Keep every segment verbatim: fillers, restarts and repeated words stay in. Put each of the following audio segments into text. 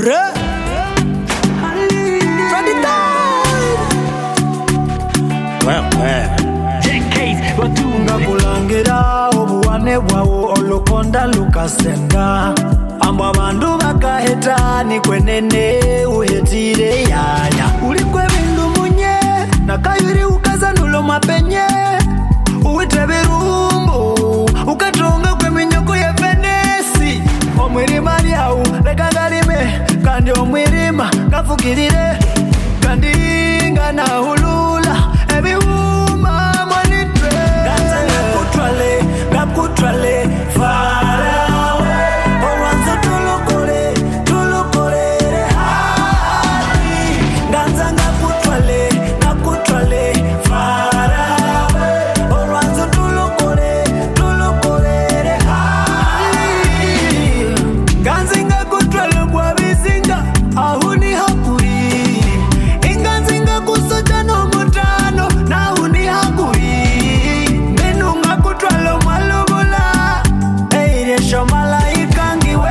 Re Ready time Well, well Decades, but do Ngabulangira obuwane bwawo olukonda lukasenda Amba bandu bakaheta ni kwenene uhetire yaya Ulikwe bindu munye nakayuri ukaza nulo mapenye Uwite birumbu ukatonga kwe minyoko ya Venesi Omwirima liawu lekagalime kandi omwirima kafukirire kandi ngana hulula ebiwuma monitwe Ganza ngakutwale, ngakutwale far away Owanzo tulukore, tulukorere hadi Ganza ngakutwale, ngakutwale far away Owanzo tulukore, tulukorere hadi Ganza ngakutwale kwa bizinga ahuni hakuri Inganza ngakusoja no mutano na ahuni hakuri Menu ngakutwale malubula Eiresho malaika ngiwe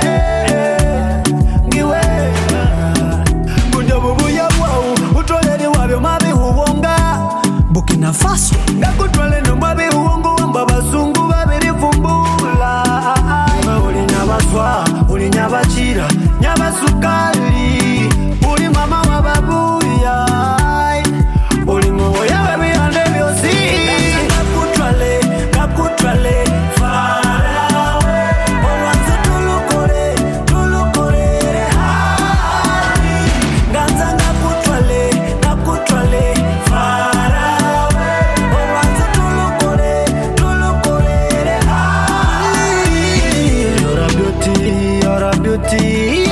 Ngiwe Bundo bubuya wau Utoleri wabyo mabi huwonga Burkina Faso Ngakutwale no mabi huwongo wamba basungu babiri fumbula Uli nyabaswa, uli nyabachira Nyabasukari Uli mama wababuya Uli mwoya wabiyande byosi Ngakutwale, ngakutwale far away Owanzo tulukore, tulukorere hadi Ganza ngakutwale, ngakutwale far away Owanzo tulukore, tulukorere hadi You're a beauty, you're a beauty